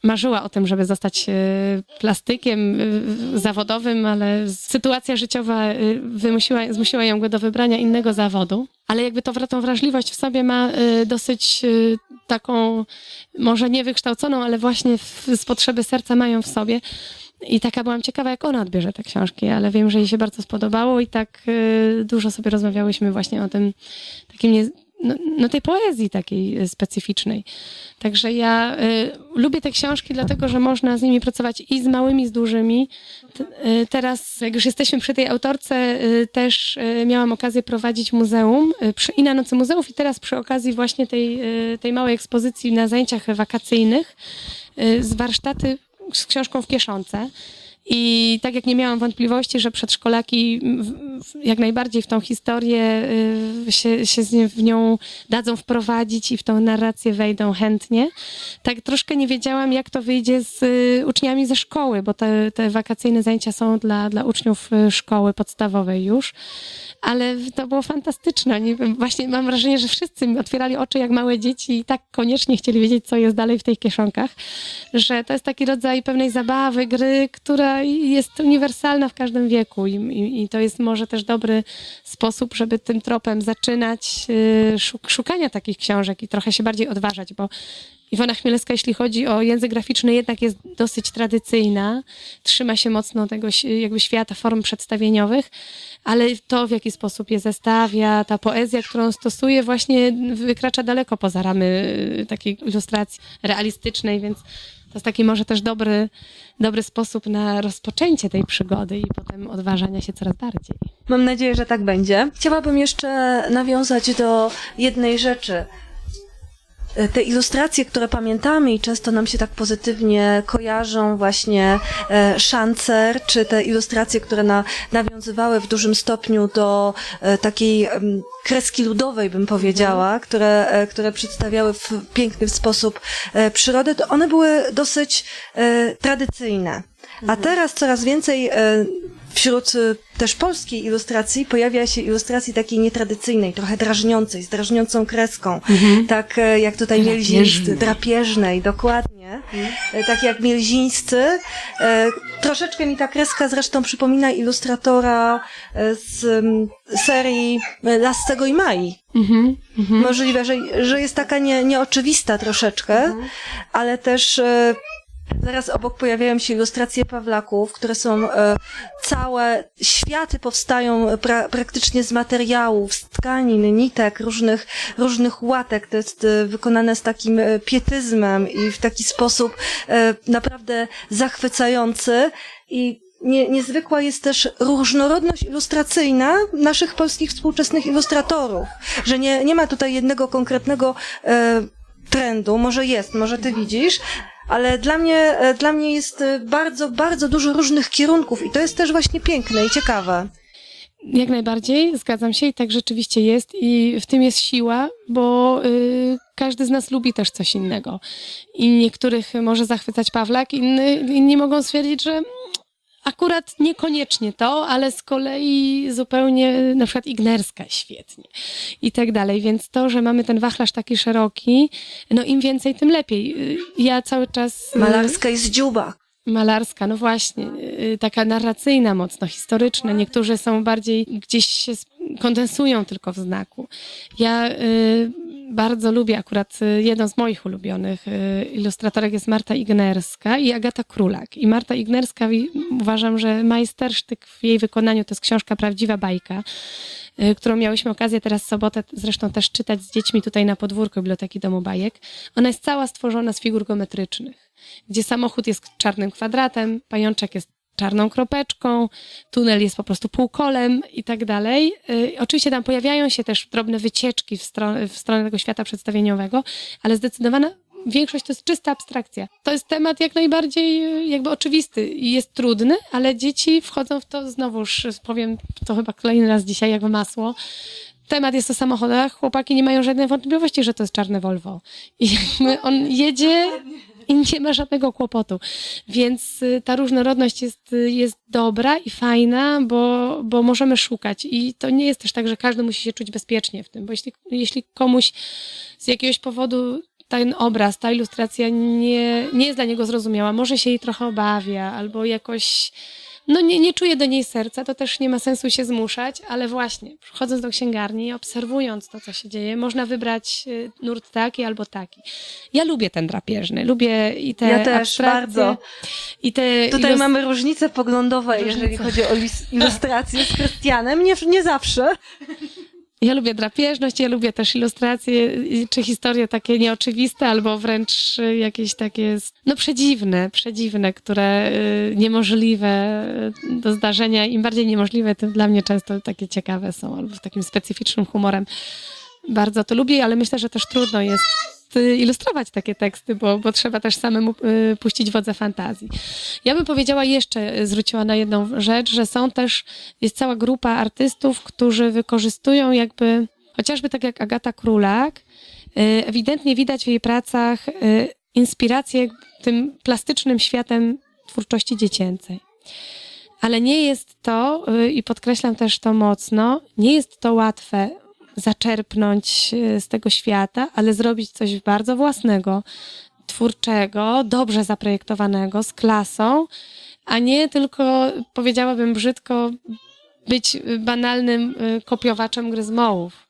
marzyła o tym, żeby zostać plastykiem zawodowym, ale sytuacja życiowa zmusiła ją do wybrania innego zawodu. Ale jakby tą wrażliwość w sobie ma dosyć taką, może niewykształconą, ale właśnie z potrzeby serca mają w sobie. I taka byłam ciekawa, jak ona odbierze te książki, ale wiem, że jej się bardzo spodobało i tak dużo sobie rozmawiałyśmy właśnie o tym takim tej poezji takiej specyficznej. Także ja lubię te książki, dlatego że można z nimi pracować i z małymi, i z dużymi. Teraz, jak już jesteśmy przy tej autorce, też miałam okazję prowadzić muzeum i na Nocy Muzeów i teraz przy okazji właśnie tej małej ekspozycji na zajęciach wakacyjnych z warsztaty z książką w kieszonce. I tak jak nie miałam wątpliwości, że przedszkolaki jak najbardziej w tą historię się w nią dadzą wprowadzić i w tą narrację wejdą chętnie, tak troszkę nie wiedziałam, jak to wyjdzie z uczniami ze szkoły, bo te wakacyjne zajęcia są dla uczniów szkoły podstawowej już. Ale to było fantastyczne. Właśnie mam wrażenie, że wszyscy mi otwierali oczy jak małe dzieci i tak koniecznie chcieli wiedzieć, co jest dalej w tych kieszonkach, że to jest taki rodzaj pewnej zabawy, gry, która jest uniwersalna w każdym wieku i to jest może też dobry sposób, żeby tym tropem zaczynać szukania takich książek i trochę się bardziej odważać, bo Iwona Chmielewska, jeśli chodzi o język graficzny, jednak jest dosyć tradycyjna, trzyma się mocno tego jakby świata form przedstawieniowych, ale to, w jaki sposób je zestawia, ta poezja, którą stosuje, właśnie wykracza daleko poza ramy takiej ilustracji realistycznej, więc to jest taki może też dobry sposób na rozpoczęcie tej przygody i potem odważania się coraz bardziej. Mam nadzieję, że tak będzie. Chciałabym jeszcze nawiązać do jednej rzeczy. Te ilustracje, które pamiętamy i często nam się tak pozytywnie kojarzą, właśnie Szancer, czy te ilustracje, które nawiązywały w dużym stopniu do takiej kreski ludowej, bym powiedziała, które przedstawiały w piękny sposób przyrodę, to one były dosyć tradycyjne. A teraz coraz więcej wśród też polskiej ilustracji pojawia się ilustracji takiej nietradycyjnej, trochę drażniącej, z drażniącą kreską. Tak jak tutaj Mielzińscy, drapieżnej, dokładnie. Tak jak Mielzińscy. Troszeczkę mi ta kreska zresztą przypomina ilustratora z serii Lassego i Mai. Możliwe, że jest taka nieoczywista troszeczkę, ale też zaraz obok pojawiają się ilustracje Pawlaków, które są całe światy powstają praktycznie z materiałów, z tkanin, nitek, różnych łatek. To jest wykonane z takim pietyzmem i w taki sposób naprawdę zachwycający i niezwykła jest też różnorodność ilustracyjna naszych polskich współczesnych ilustratorów, że nie ma tutaj jednego konkretnego trendu, może ty widzisz, ale dla mnie jest bardzo, bardzo dużo różnych kierunków i to jest też właśnie piękne i ciekawe. Jak najbardziej, zgadzam się i tak rzeczywiście jest i w tym jest siła, bo każdy z nas lubi też coś innego i niektórych może zachwycać Pawlak, inni mogą stwierdzić, że akurat niekoniecznie to, ale z kolei zupełnie na przykład Ignerska świetnie i tak dalej, więc to, że mamy ten wachlarz taki szeroki, no im więcej, tym lepiej. Ja cały czas... Malarska i Zdziuba. Malarska, no właśnie, taka narracyjna mocno, historyczna. Niektórzy są bardziej, gdzieś się kondensują tylko w znaku. Ja bardzo lubię akurat, jedną z moich ulubionych ilustratorek jest Marta Ignerska i Agata Królak. I Marta Ignerska uważam, że majstersztyk w jej wykonaniu to jest książka Prawdziwa bajka, którą miałyśmy okazję teraz w sobotę zresztą też czytać z dziećmi tutaj na podwórku Biblioteki Domu Bajek. Ona jest cała stworzona z figur geometrycznych, gdzie samochód jest czarnym kwadratem, pajączek jest czarną kropeczką, tunel jest po prostu półkolem i tak dalej. Oczywiście tam pojawiają się też drobne wycieczki w stronę tego świata przedstawieniowego, ale zdecydowana większość to jest czysta abstrakcja. To jest temat jak najbardziej jakby oczywisty i jest trudny, ale dzieci wchodzą w to, znowuż powiem to chyba kolejny raz dzisiaj jak w masło. Temat jest o samochodach, chłopaki nie mają żadnej wątpliwości, że to jest czarne Volvo. I jakby on jedzie i nie ma żadnego kłopotu. Więc ta różnorodność jest dobra i fajna, bo możemy szukać. I to nie jest też tak, że każdy musi się czuć bezpiecznie w tym, bo jeśli komuś z jakiegoś powodu ten obraz, ta ilustracja nie jest dla niego zrozumiała, może się jej trochę obawia, albo jakoś nie czuje do niej serca, to też nie ma sensu się zmuszać, ale właśnie wchodząc do księgarni, obserwując to, co się dzieje, można wybrać nurt taki albo taki. Ja lubię ten drapieżny, lubię i te Ja też, abstrakcje, bardzo. i te Tutaj mamy różnice poglądowe, jeżeli chodzi o ilustrację z Krystianem. Nie zawsze. Ja lubię drapieżność, ja lubię też ilustracje, czy historie takie nieoczywiste, albo wręcz jakieś takie, przedziwne, które niemożliwe do zdarzenia. Im bardziej niemożliwe, tym dla mnie często takie ciekawe są, albo z takim specyficznym humorem. Bardzo to lubię, ale myślę, że też trudno jest ilustrować takie teksty, bo trzeba też samemu puścić wodze fantazji. Ja bym powiedziała jeszcze, zwróciła na jedną rzecz, że jest cała grupa artystów, którzy wykorzystują jakby, chociażby tak jak Agata Królak, ewidentnie widać w jej pracach inspirację tym plastycznym światem twórczości dziecięcej. Ale nie jest to, i podkreślam też to mocno, nie jest to łatwe zaczerpnąć z tego świata, ale zrobić coś bardzo własnego, twórczego, dobrze zaprojektowanego, z klasą, a nie tylko, powiedziałabym brzydko, być banalnym kopiowaczem gry z mołów.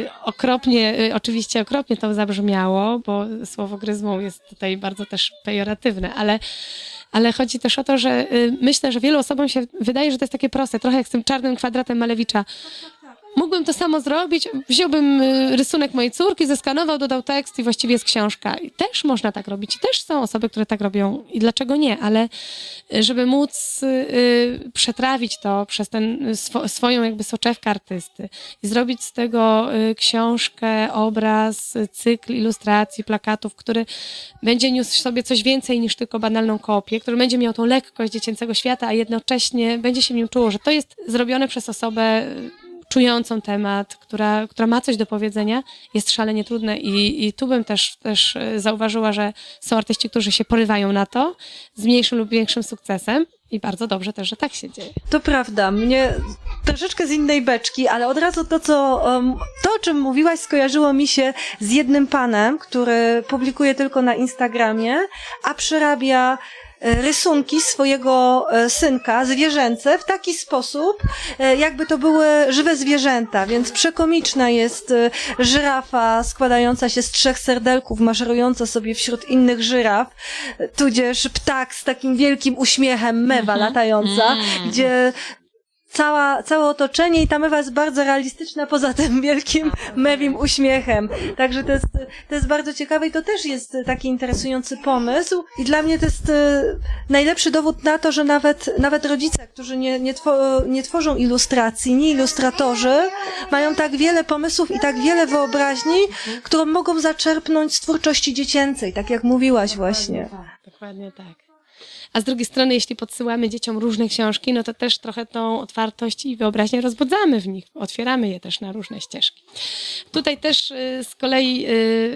Oczywiście okropnie to zabrzmiało, bo słowo gry z mołów jest tutaj bardzo też pejoratywne, ale chodzi też o to, że myślę, że wielu osobom się wydaje, że to jest takie proste, trochę jak z tym czarnym kwadratem Malewicza. Mógłbym to samo zrobić, wziąłbym rysunek mojej córki, zeskanował, dodał tekst i właściwie jest książka. I też można tak robić. I też są osoby, które tak robią. I dlaczego nie? Ale żeby móc przetrawić to przez swoją jakby soczewkę artysty i zrobić z tego książkę, obraz, cykl ilustracji, plakatów, który będzie niósł w sobie coś więcej niż tylko banalną kopię, który będzie miał tą lekkość dziecięcego świata, a jednocześnie będzie się w nim czuło, że to jest zrobione przez osobę czującą temat, która ma coś do powiedzenia, jest szalenie trudne i tu bym też zauważyła, że są artyści, którzy się porywają na to z mniejszym lub większym sukcesem i bardzo dobrze też, że tak się dzieje. To prawda, mnie troszeczkę z innej beczki, ale od razu to, o czym mówiłaś, skojarzyło mi się z jednym panem, który publikuje tylko na Instagramie, a przerabia rysunki swojego synka, zwierzęce, w taki sposób, jakby to były żywe zwierzęta, więc przekomiczna jest żyrafa składająca się z 3 serdelków, maszerująca sobie wśród innych żyraf, tudzież ptak z takim wielkim uśmiechem, mewa latająca, gdzie całe otoczenie i ta mewa jest bardzo realistyczna poza tym wielkim mewim uśmiechem. Także to jest bardzo ciekawe i to też jest taki interesujący pomysł i dla mnie to jest najlepszy dowód na to, że nawet rodzice, którzy nie tworzą ilustracji, nie ilustratorzy, mają tak wiele pomysłów i tak wiele wyobraźni, którą mogą zaczerpnąć z twórczości dziecięcej, tak jak mówiłaś właśnie. Dokładnie tak. A z drugiej strony, jeśli podsyłamy dzieciom różne książki, no to też trochę tą otwartość i wyobraźnię rozbudzamy w nich. Otwieramy je też na różne ścieżki. Tutaj też z kolei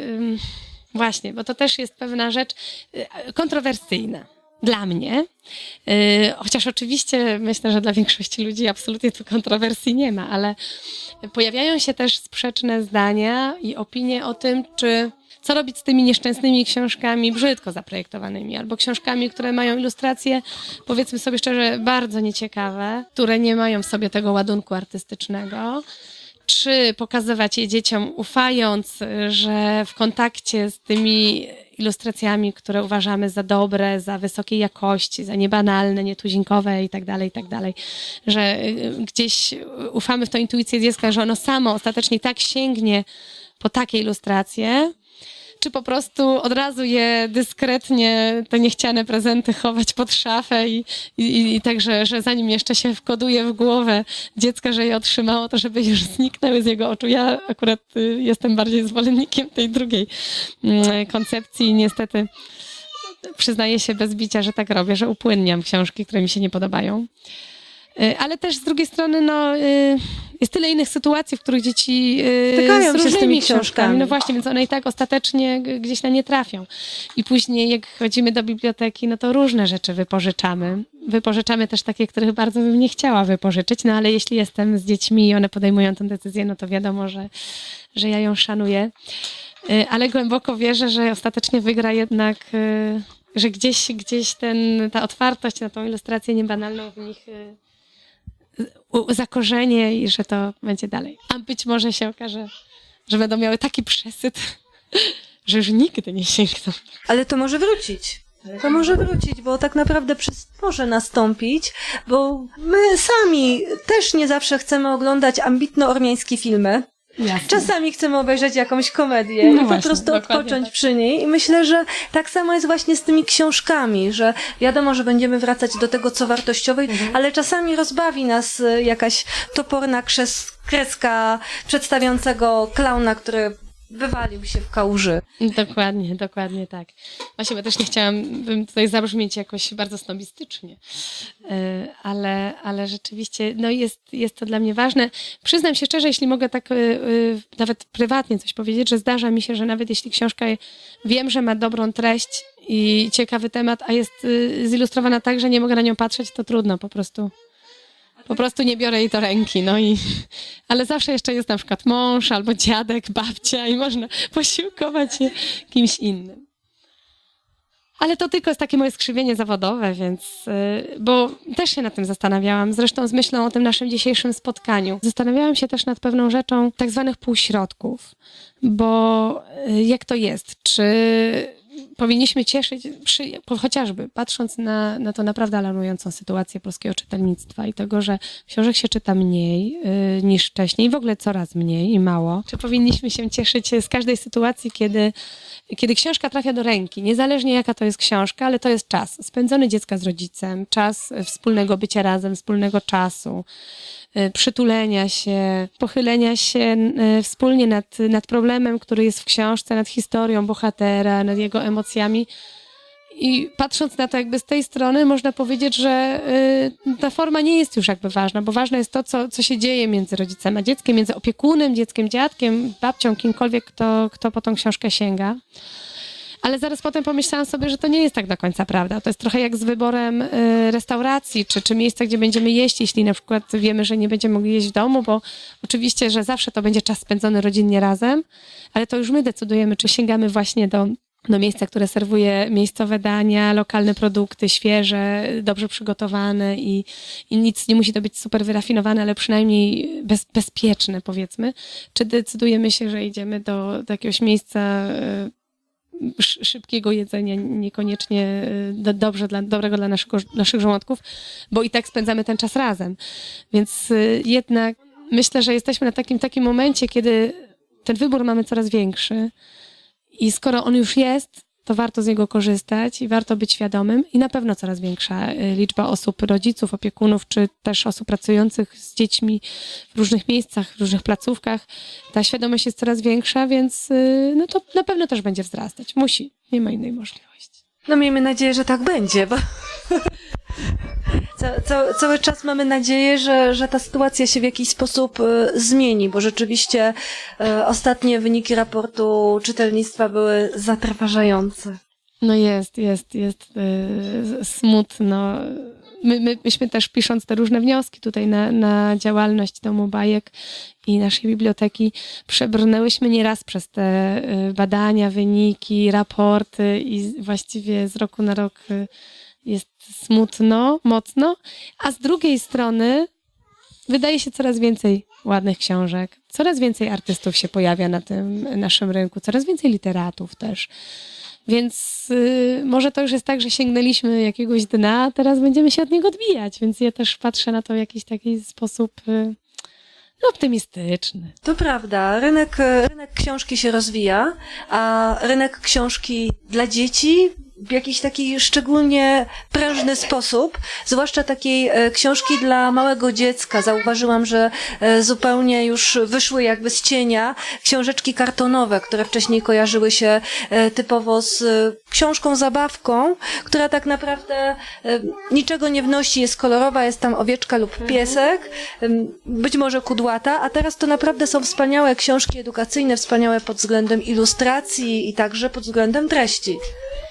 właśnie, bo to też jest pewna rzecz kontrowersyjna dla mnie. Chociaż oczywiście myślę, że dla większości ludzi absolutnie tu kontrowersji nie ma, ale pojawiają się też sprzeczne zdania i opinie o tym, co robić z tymi nieszczęsnymi książkami brzydko zaprojektowanymi, albo książkami, które mają ilustracje, powiedzmy sobie szczerze, bardzo nieciekawe, które nie mają w sobie tego ładunku artystycznego. Czy pokazywać je dzieciom, ufając, że w kontakcie z tymi ilustracjami, które uważamy za dobre, za wysokiej jakości, za niebanalne, nietuzinkowe i tak dalej, że gdzieś ufamy w tą intuicję dziecka, że ono samo ostatecznie tak sięgnie po takie ilustracje, czy po od razu je dyskretnie, te niechciane prezenty chować pod szafę i tak, że zanim jeszcze się wkoduje w głowę dziecka, że je otrzymało, to żeby już zniknęły z jego oczu. Ja akurat jestem bardziej zwolennikiem tej drugiej koncepcji. Niestety przyznaję się bez bicia, że tak robię, że upłynniam książki, które mi się nie podobają. Ale też z drugiej strony jest tyle innych sytuacji, w których dzieci Stykają z się z różnymi tymi książkami. No właśnie, więc one i tak ostatecznie gdzieś na nie trafią. I później jak chodzimy do biblioteki, no to różne rzeczy wypożyczamy. Wypożyczamy też takie, których bardzo bym nie chciała wypożyczyć, no ale jeśli jestem z dziećmi i one podejmują tę decyzję, no to wiadomo, że ja ją szanuję. ale głęboko wierzę, że ostatecznie wygra jednak, że gdzieś ta otwartość na tą ilustrację niebanalną w nich zakorzenie i że to będzie dalej. A być może się okaże, że będą miały taki przesyt, że już nigdy nie sięgną. Ale to może wrócić. To może wrócić, bo tak naprawdę może nastąpić, bo my sami też nie zawsze chcemy oglądać ambitno-ormiańskie filmy. Jasne. Czasami chcemy obejrzeć jakąś komedię No i właśnie, po prostu dokładnie odpocząć tak. przy niej. I myślę, że tak samo jest właśnie z tymi książkami, że wiadomo, że będziemy wracać do tego, co wartościowe, ale czasami rozbawi nas jakaś toporna kreska przedstawiającego klauna, który wywalił się w kałuży. Dokładnie tak. Właśnie, bo też nie chciałabym tutaj zabrzmieć jakoś bardzo snobistycznie, ale rzeczywiście no jest to dla mnie ważne. Przyznam się szczerze, jeśli mogę tak nawet prywatnie coś powiedzieć, że zdarza mi się, że nawet jeśli książka wiem, że ma dobrą treść i ciekawy temat, a jest zilustrowana tak, że nie mogę na nią patrzeć, to trudno po prostu. Po prostu nie biorę jej do ręki, ale zawsze jeszcze jest na przykład mąż albo dziadek, babcia i można posiłkować się kimś innym. Ale to tylko jest takie moje skrzywienie zawodowe, więc, bo też się nad tym zastanawiałam, zresztą z myślą o tym naszym dzisiejszym spotkaniu. Zastanawiałam się też nad pewną rzeczą tak zwanych półśrodków, bo jak to jest, czy powinniśmy cieszyć, chociażby patrząc na tą naprawdę alarmującą sytuację polskiego czytelnictwa i tego, że książek się czyta mniej niż wcześniej, w ogóle coraz mniej i mało. Czy powinniśmy się cieszyć z każdej sytuacji, kiedy książka trafia do ręki, niezależnie jaka to jest książka, ale to jest czas spędzony dziecka z rodzicem, czas wspólnego bycia razem, wspólnego czasu, przytulenia się, pochylenia się wspólnie nad problemem, który jest w książce, nad historią bohatera, nad jego emocjami. I patrząc na to jakby z tej strony, można powiedzieć, że ta forma nie jest już jakby ważna, bo ważne jest to, co się dzieje między rodzicem a dzieckiem, między opiekunem, dzieckiem, dziadkiem, babcią, kimkolwiek, kto po tą książkę sięga. Ale zaraz potem pomyślałam sobie, że to nie jest tak do końca prawda. To jest trochę jak z wyborem restauracji, czy miejsca, gdzie będziemy jeść, jeśli na przykład wiemy, że nie będziemy mogli jeść w domu, bo oczywiście, że zawsze to będzie czas spędzony rodzinnie razem, ale to już my decydujemy, czy sięgamy właśnie do miejsca, które serwuje miejscowe dania, lokalne produkty, świeże, dobrze przygotowane i nic nie musi to być super wyrafinowane, ale przynajmniej bezpieczne, powiedzmy. Czy decydujemy się, że idziemy do jakiegoś miejsca szybkiego jedzenia, niekoniecznie dobrego dla naszych żołądków, bo i tak spędzamy ten czas razem. Więc jednak myślę, że jesteśmy na takim momencie, kiedy ten wybór mamy coraz większy i skoro on już jest, to warto z niego korzystać i warto być świadomym i na pewno coraz większa liczba osób, rodziców, opiekunów, czy też osób pracujących z dziećmi w różnych miejscach, w różnych placówkach. Ta świadomość jest coraz większa, więc no to na pewno też będzie wzrastać. Musi. Nie ma innej możliwości. No miejmy nadzieję, że tak będzie, bo cały czas mamy nadzieję, że ta sytuacja się w jakiś sposób zmieni, bo rzeczywiście ostatnie wyniki raportu czytelnictwa były zatrważające. No jest smutno. Myśmy też pisząc te różne wnioski tutaj na działalność Domu Bajek i naszej biblioteki przebrnęłyśmy nieraz przez te badania, wyniki, raporty i właściwie z roku na rok jest smutno, mocno, a z drugiej strony wydaje się coraz więcej ładnych książek, coraz więcej artystów się pojawia na tym naszym rynku, coraz więcej literatów też. Więc może to już jest tak, że sięgnęliśmy jakiegoś dna, a teraz będziemy się od niego odbijać, więc ja też patrzę na to w jakiś taki sposób optymistyczny. To prawda, rynek książki się rozwija, a rynek książki dla dzieci w jakiś taki szczególnie prężny sposób, zwłaszcza takiej książki dla małego dziecka. Zauważyłam, że zupełnie już wyszły jakby z cienia książeczki kartonowe, które wcześniej kojarzyły się typowo z książką zabawką, która tak naprawdę niczego nie wnosi, jest kolorowa, jest tam owieczka lub piesek, być może kudłata, a teraz to naprawdę są wspaniałe książki edukacyjne, wspaniałe pod względem ilustracji i także pod względem treści.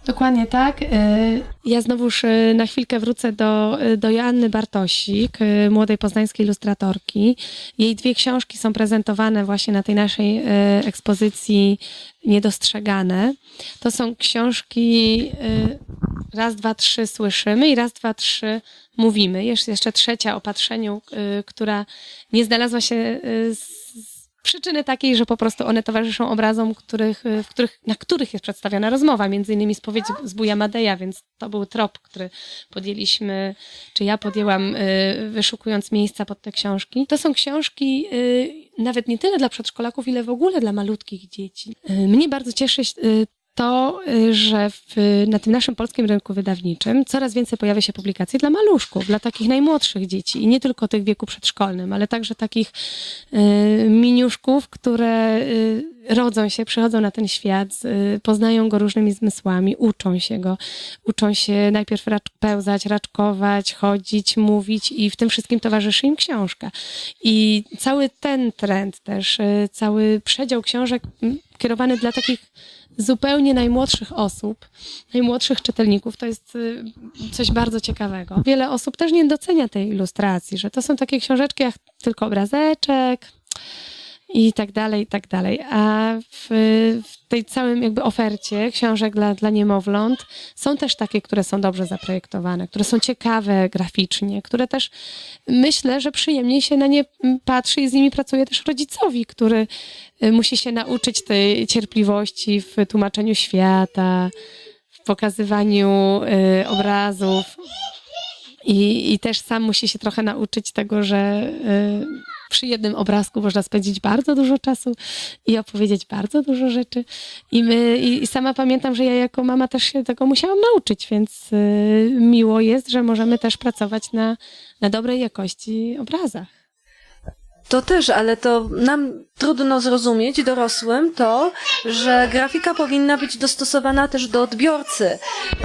Dokładnie tak. Ja znowuż na chwilkę wrócę do Joanny Bartosik, młodej poznańskiej ilustratorki. Jej 2 książki są prezentowane właśnie na tej naszej ekspozycji Niedostrzegane. To są książki raz, dwa, trzy słyszymy i raz, dwa, trzy mówimy. Jest jeszcze trzecia o patrzeniu, która nie znalazła się z przyczyny takiej, że po prostu one towarzyszą obrazom, na których jest przedstawiona rozmowa, między innymi spowiedź zbója Madeja, więc to był trop, który podjęliśmy, czy ja podjęłam, wyszukując miejsca pod te książki. To są książki nawet nie tyle dla przedszkolaków, ile w ogóle dla malutkich dzieci. Mnie bardzo cieszy to, że na tym naszym polskim rynku wydawniczym coraz więcej pojawia się publikacji dla maluszków, dla takich najmłodszych dzieci i nie tylko tych w wieku przedszkolnym, ale także takich miniuszków, które rodzą się, przychodzą na ten świat, poznają go różnymi zmysłami, uczą się najpierw pełzać, raczkować, chodzić, mówić i w tym wszystkim towarzyszy im książka. I cały ten trend też, cały przedział książek kierowany dla takich zupełnie najmłodszych osób, najmłodszych czytelników, to jest coś bardzo ciekawego. Wiele osób też nie docenia tej ilustracji, że to są takie książeczki jak tylko obrazeczek i tak dalej, a w tej całym jakby ofercie książek dla niemowląt są też takie, które są dobrze zaprojektowane, które są ciekawe graficznie, które też myślę, że przyjemniej się na nie patrzy i z nimi pracuje też rodzicowi, który musi się nauczyć tej cierpliwości w tłumaczeniu świata, w pokazywaniu obrazów i też sam musi się trochę nauczyć tego, że przy jednym obrazku można spędzić bardzo dużo czasu i opowiedzieć bardzo dużo rzeczy. I sama pamiętam, że ja jako mama też się tego musiałam nauczyć, więc miło jest, że możemy też pracować na dobrej jakości obrazach. To też, ale to nam trudno zrozumieć, dorosłym, to, że grafika powinna być dostosowana też do odbiorcy.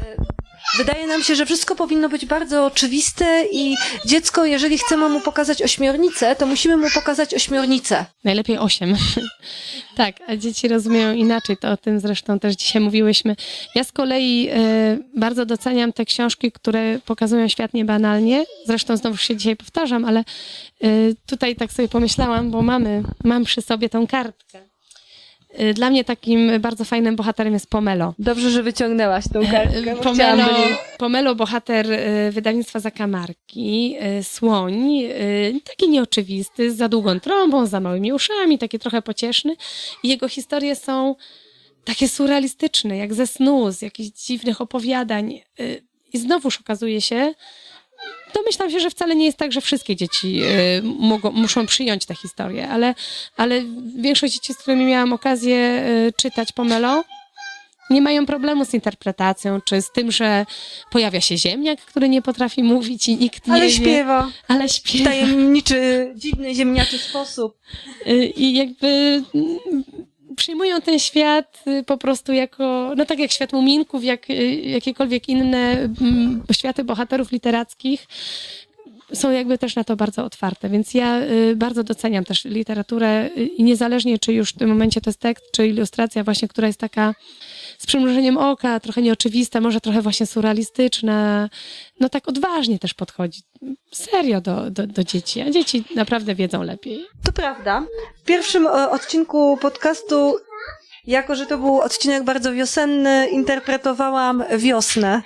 Wydaje nam się, że wszystko powinno być bardzo oczywiste i dziecko, jeżeli chcemy mu pokazać ośmiornicę, to musimy mu pokazać ośmiornicę. Najlepiej 8. Tak, a dzieci rozumieją inaczej, to o tym zresztą też dzisiaj mówiłyśmy. Ja z kolei bardzo doceniam te książki, które pokazują świat niebanalnie. Zresztą znowu się dzisiaj powtarzam, ale tutaj tak sobie pomyślałam, bo mam przy sobie tą kartkę. Dla mnie takim bardzo fajnym bohaterem jest Pomelo. Dobrze, że wyciągnęłaś tą kartkę. Pomelo, bohater wydawnictwa Zakamarki, słoń, taki nieoczywisty, z za długą trąbą, za małymi uszami, taki trochę pocieszny. I jego historie są takie surrealistyczne, jak ze snu, z jakichś dziwnych opowiadań. I znowuż okazuje się, domyślam się, że wcale nie jest tak, że wszystkie dzieci muszą przyjąć tę historię, ale większość dzieci, z którymi miałam okazję czytać Pomelo, nie mają problemu z interpretacją, czy z tym, że pojawia się ziemniak, który nie potrafi mówić i nikt nie wie. Ale śpiewa. W tajemniczy, dziwny, ziemniaczy sposób. I jakby przyjmują ten świat po prostu jako, no tak jak świat muminków, jak jakiekolwiek inne światy bohaterów literackich, są jakby też na to bardzo otwarte, więc ja bardzo doceniam też literaturę i niezależnie, czy już w tym momencie to jest tekst, czy ilustracja właśnie, która jest taka z przymrużeniem oka, trochę nieoczywista, może trochę właśnie surrealistyczna, no tak odważnie też podchodzi. Serio do dzieci, a dzieci naprawdę wiedzą lepiej. To prawda. W pierwszym odcinku podcastu, jako że to był odcinek bardzo wiosenny, interpretowałam wiosnę.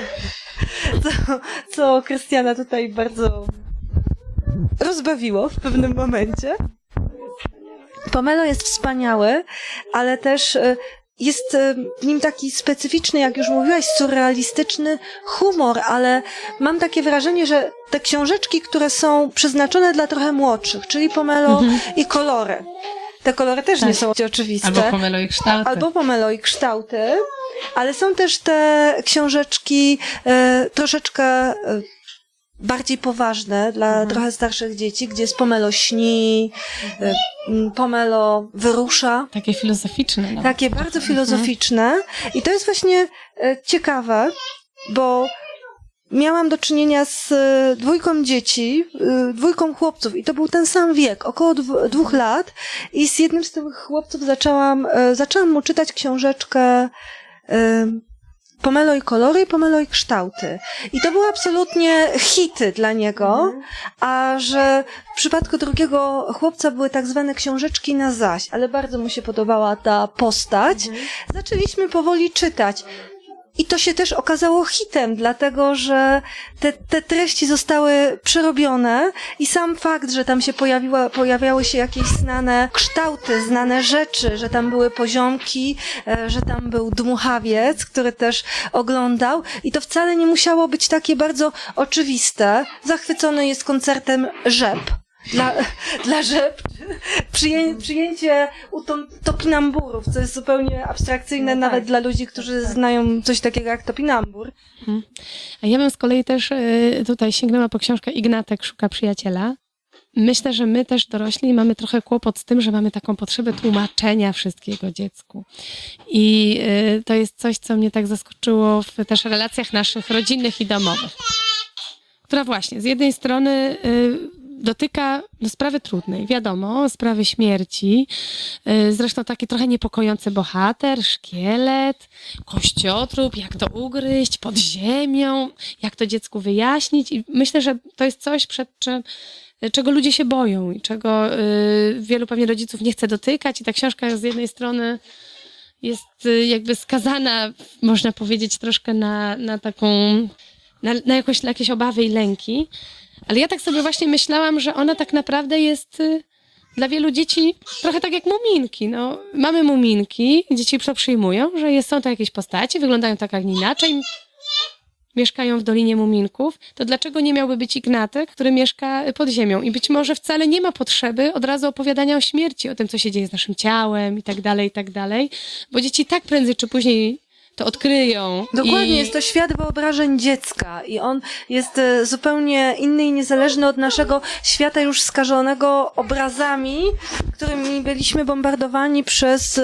Co Krystiana tutaj bardzo rozbawiło w pewnym momencie. Pomelo jest wspaniały, ale też jest w nim taki specyficzny, jak już mówiłaś, surrealistyczny humor, ale mam takie wrażenie, że te książeczki, które są przeznaczone dla trochę młodszych, czyli Pomelo i kolory. Te kolory też nie są oczywiste. Albo Pomelo i kształty. Albo Pomelo i kształty, ale są też te książeczki troszeczkę bardziej poważne dla trochę starszych dzieci, gdzie jest Pomelo śni, Pomelo wyrusza. Takie filozoficzne. Nawet. Takie bardzo filozoficzne. I to jest właśnie ciekawe, bo miałam do czynienia z dwójką dzieci, dwójką chłopców i to był ten sam wiek, około 2 lat i z jednym z tych chłopców zaczęłam mu czytać książeczkę Pomeluj kolory i pomeluj kształty. I to były absolutnie hity dla niego, a że w przypadku drugiego chłopca były tak zwane książeczki na zaś, ale bardzo mu się podobała ta postać. Zaczęliśmy powoli czytać. I to się też okazało hitem, dlatego że te treści zostały przerobione i sam fakt, że tam się pojawiały się jakieś znane kształty, znane rzeczy, że tam były poziomki, że tam był dmuchawiec, który też oglądał i to wcale nie musiało być takie bardzo oczywiste. Zachwycony jest koncertem Rzep. Dla Rzep przyjęcie topinamburów, co jest zupełnie abstrakcyjne nawet dla ludzi, którzy znają coś takiego jak topinambur. A ja bym z kolei też tutaj sięgnęła po książkę Ignatek szuka przyjaciela. Myślę, że my też dorośli mamy trochę kłopot z tym, że mamy taką potrzebę tłumaczenia wszystkiego dziecku. I to jest coś, co mnie tak zaskoczyło w też relacjach naszych rodzinnych i domowych. Która właśnie z jednej strony dotyka sprawy trudnej, wiadomo, sprawy śmierci, zresztą taki trochę niepokojący bohater, szkielet, kościotrup, jak to ugryźć pod ziemią, jak to dziecku wyjaśnić i myślę, że to jest coś, czego ludzie się boją i czego wielu pewnie rodziców nie chce dotykać i ta książka z jednej strony jest jakby skazana, można powiedzieć, troszkę na taką, na jakieś obawy i lęki. Ale ja tak sobie właśnie myślałam, że ona tak naprawdę jest dla wielu dzieci trochę tak jak muminki. No, mamy muminki, dzieci to przyjmują, że są to jakieś postacie, wyglądają tak jak nie inaczej, mieszkają w Dolinie Muminków. To dlaczego nie miałby być Ignatek, który mieszka pod ziemią? I być może wcale nie ma potrzeby od razu opowiadania o śmierci, o tym, co się dzieje z naszym ciałem i tak dalej, bo dzieci tak prędzej czy później to odkryją. Dokładnie, jest to świat wyobrażeń dziecka i on jest zupełnie inny i niezależny od naszego świata już skażonego obrazami, którymi byliśmy bombardowani przez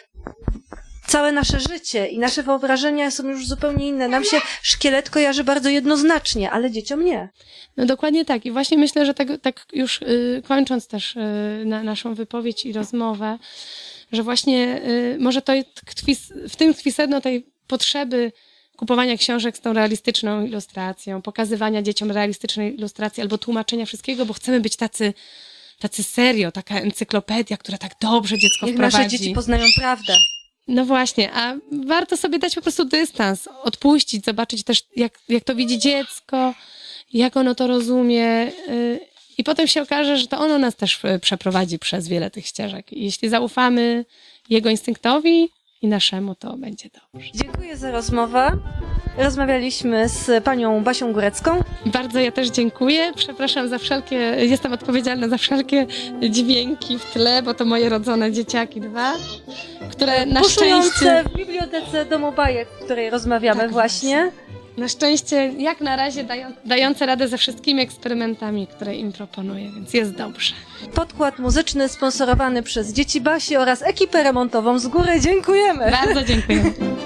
całe nasze życie i nasze wyobrażenia są już zupełnie inne. Nam się szkielet kojarzy bardzo jednoznacznie, ale dzieciom nie. No dokładnie tak. I właśnie myślę, że tak już kończąc też naszą wypowiedź i rozmowę, że właśnie może to w tym tkwi sedno tej potrzeby kupowania książek z tą realistyczną ilustracją, pokazywania dzieciom realistycznej ilustracji albo tłumaczenia wszystkiego, bo chcemy być tacy serio, taka encyklopedia, która tak dobrze dziecko Niech wprowadzi. nasze dzieci poznają prawdę. No właśnie, a warto sobie dać po prostu dystans, odpuścić, zobaczyć też, jak to widzi dziecko, jak ono to rozumie i potem się okaże, że to ono nas też przeprowadzi przez wiele tych ścieżek. I jeśli zaufamy jego instynktowi i naszemu, to będzie dobrze. Dziękuję za rozmowę. Rozmawialiśmy z panią Basią Górecką. Bardzo ja też dziękuję. Przepraszam za jestem odpowiedzialna za wszelkie dźwięki w tle, bo to moje rodzone dzieciaki dwa, które na Puszujące szczęście... w bibliotece Domu Bajek, w której rozmawiamy Tak, właśnie. Na szczęście, jak na razie dające radę ze wszystkimi eksperymentami, które im proponuję, więc jest dobrze. Podkład muzyczny sponsorowany przez Dzieci Basi oraz ekipę remontową z góry. Dziękujemy! Bardzo dziękuję.